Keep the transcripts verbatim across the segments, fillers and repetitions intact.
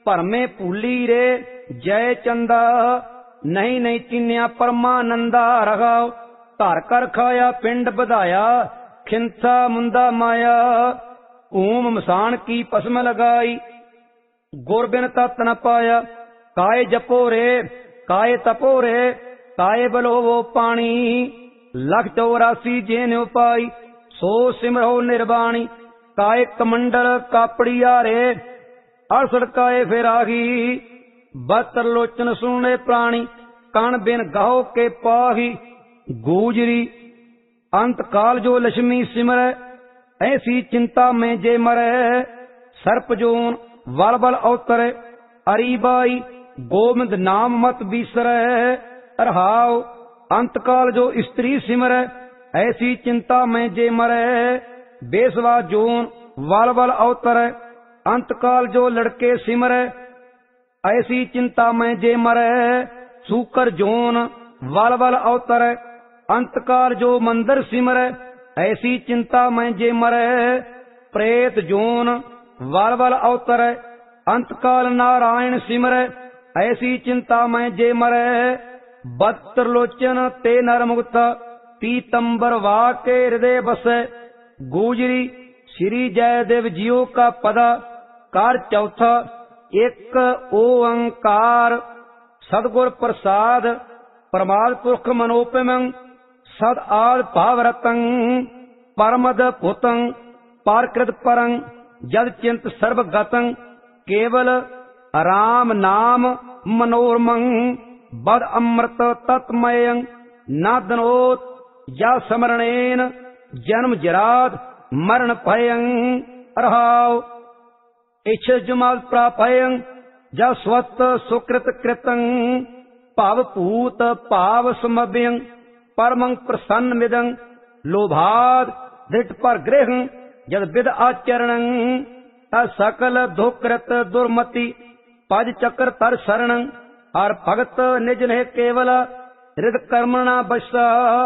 ਭਰਮੇ ਭੂਲੀ ਰੇ ਜੈ ਚੰਦਾ। ਨਹੀਂ ਨਹੀਂ ਚੀਨਿਆ ਪਰਮਾਨੰਦਾ ਰਹਾਉ। ਧਰ ਕਰ ਖਾਇਆ ਪਿੰਡ ਵਧਾਇਆ ਖਿੰਥਾ ਮੁੰਦਾ ਮਾਇਆ। ਓਮ ਮਸਾਨ ਕੀ ਭਸਮ ਲਗਾਈ ਗੁਰ ਬਿਨ ਤਤ ਨ ਪਾਇਆ। ਕਾਏ ਜਪੋ ਰੇ ਕਾਏ ਤਪੋ ਰੇ ਕਾਏ ਬਲੋਵੋ ਪਾਣੀ। ਲਖ ਚੌਰਾਸੀ ਜੇ ਨਿਉ ਪਾਈ ਸੋ ਸਿਮਰੋ ਨਿਰਬਾਣੀ। ਕਾਏ ਕਮੰਡਲ ਕਾਪੜੀਆ ਰੇ ਅਰਸੜ ਕਾਏ ਫਿਰਾਗੀ। ਬਤਰ ਲੋਚਨ ਸੁਣੇ ਪ੍ਰਾਣੀ ਕਣ ਬਿਨ ਗਾਹੋ ਕੇ ਪਾਹੀ। ਗੂਜਰੀ ਅੰਤ ਕਾਲ ਜੋ ਲక్ష్ਮੀ ਸਿਮਰੈ ਐਸੀ ਚਿੰਤਾ ਮੈਂ ਜੇ ਮਰੈ। ਸਰਪ ਜੋਨ ਵਲ ਵਲ ਅਵਤਰੈ ਅਰੀ ਬਾਈ ਗੋਬਿੰਦ ਨਾਮ ਮਤ ਬੀਸਰੈ। ਰਹਾਉ ਅੰਤ ਕਾਲ ਜੋ ਇਸਤਰੀ ਸਿਮਰੈ ਐਸੀ ਚਿੰਤਾ ਮੈਂ ਜੇ ਮਰੈ। ਬੇਸਵਾ ਜੋਨ ਵਲ ਵਲ ਅਵਤਰੈ ਅੰਤ ਕਾਲ ਜੋ ਲੜਕੇ ਸਿਮਰੈ ਐਸੀ ਚਿੰਤਾ ਮੈਂ ਜੇ ਮਰੈ। ਸੂਕਰ ਜੋਨ ਵਲ ਵਲ ਅਵਤਰੈ ਅੰਤ ਕਾਲ ਜੋ ਮੰਦਰ ਸਿਮਰੈ ਐਸੀ ਚਿੰਤਾ ਮੈਂ ਜੇ ਮਰੈ। ਪ੍ਰੇਤ ਜੋਨ ਵਲ ਵਲ ਅਵਤਰੈ ਅੰਤ ਕਾਲ ਨਾਰਾਇਣ ਸਿਮਰੈ ਐਸੀ ਚਿੰਤਾ ਮੈਂ ਜੇ ਮਰੈ। ਬਤਰ ਲੋਚਨ ਤੇ ਨਰ ਮੁਕਤਾ ਪੀਤੰਬਰ ਵਾ ਕੇ ਹਿਰਦੇ ਬਸੈ। ਗੂਜਰੀ ਸ਼੍ਰੀ ਜੈਦੇਵ ਜੀਓ ਕਾ ਪਦਾ ਕਾਰ ਚੌਥਾ ਇੱਕ ਓੰਕਾਰ। ਸਤਿਗੁਰ ਪ੍ਰਸਾਦ ਪਰਮਾਦ ਪੁਰਖ ਮਨੋਪਮੰ ਸਦ ਆਦ ਭਾਵ ਰਤੰ ਪਰਮਦ ਭੂਤੰ ਪਾਰਕ੍ਰਿਤ ਪਰੰ ਜਦ ਚਿੰਤ ਸਰਬ ਗਤੰ। ਕੇਵਲ ਰਾਮ ਨਾਮ ਮਨੋਰਮੰ ਬਦ ਅੰਮ੍ਰਿਤ ਤਤਮਯੰ। ਨਾ ਦਨੋਤ ਜਾ ਸਮਰਣੇਨ ਜਨਮ ਜਰਾਦ ਮਰਨ ਭਯੰ। ਰਹਾਉ ਇਛ ਜਮਾਲ ਪ੍ਰਾਪਯੰ ਜਾ ਸਵਤ ਸੁਕ੍ਰਿਤ ਕ੍ਰਿਤੰ। ਭਾਵ ਭੂਤ ਭਾਵ ਸਮਭਯੰ ਪਰਮੰ ਪ੍ਰਸੰਨ ਮਿਦੰ। ਲੋਭਾਦ ਧ੍ਰਿਟ ਪਰ ਗ੍ਰਹਿ ਜਦ ਵਿਦ ਆਚਰਣੰ। ਤਾ ਸਕਲ ਦੁਕ੍ਰਿਤ ਦੁਰਮਤੀ ਪਜ ਚੱਕਰ ਤਰ ਸਰਣੰ। ਹਰ ਭਗਤ ਨਿਜ ਨੇ ਕੇਵਲ ਰਿਦ ਕਰਮਣਾ ਬਸਾ।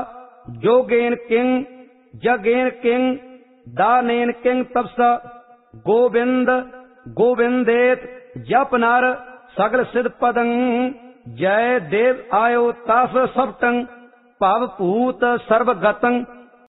ਜੋਗੇਨ ਕਿੰਗ ਜਗੇਨ ਕਿੰਗ ਦਾਨੇਨ ਕਿੰਗ ਤਪਸਾ। ਗੋਬਿੰਦ ਗੋਬਿੰਦੇਤ ਜਪ ਨਰ ਸਗਲ ਸਿਧ ਪਦੰ। ਜੈ ਦੇਵ ਆਇਓ ਤਸ ਸਭਟੰ ਭਵ ਭੂਤ ਸਰਬ ਗਤੰ।